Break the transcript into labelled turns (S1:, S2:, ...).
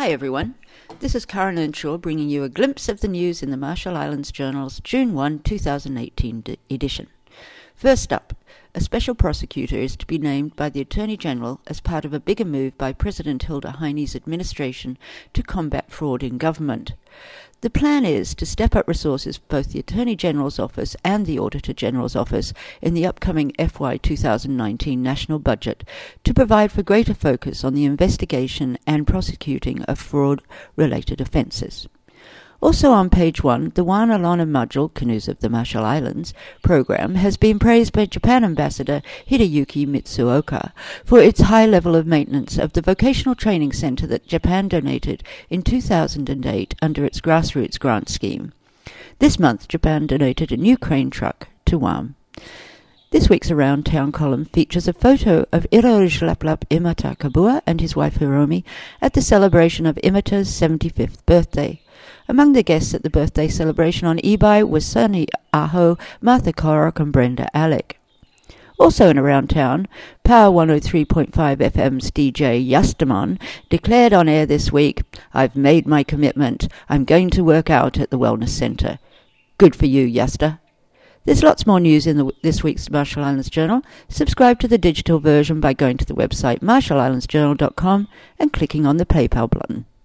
S1: Hi everyone, this is Karen Earnshaw bringing you a glimpse of the news in the Marshall Islands Journal's June 1, 2018 edition. First up, a special prosecutor is to be named by the Attorney General as part of a bigger move by President Hilda Heine's administration to combat fraud in government. The plan is to step up resources for both the Attorney General's Office and the Auditor General's Office in the upcoming FY 2019 national budget to provide for greater focus on the investigation and prosecuting of fraud-related offences. Also on page 1, the Wana Lona Module, Canoes of the Marshall Islands, program has been praised by Japan Ambassador Hideyuki Mitsuoka for its high level of maintenance of the vocational training centre that Japan donated in 2008 under its grassroots grant scheme. This month, Japan donated a new crane truck to WAM. This week's Around Town column features a photo of Irojlaplap Imata Kabua and his wife Hiromi at the celebration of Imata's 75th birthday. Among the guests at the birthday celebration on eBay was Sunny Aho, Martha Korok and Brenda Alec. Also in Around Town, Power 103.5 FM's DJ Yastamon declared on air this week, "I've made my commitment. I'm going to work out at the Wellness Centre." Good for you, Yasta. There's lots more news in this week's Marshall Islands Journal. Subscribe to the digital version by going to the website marshallislandsjournal.com and clicking on the PayPal button.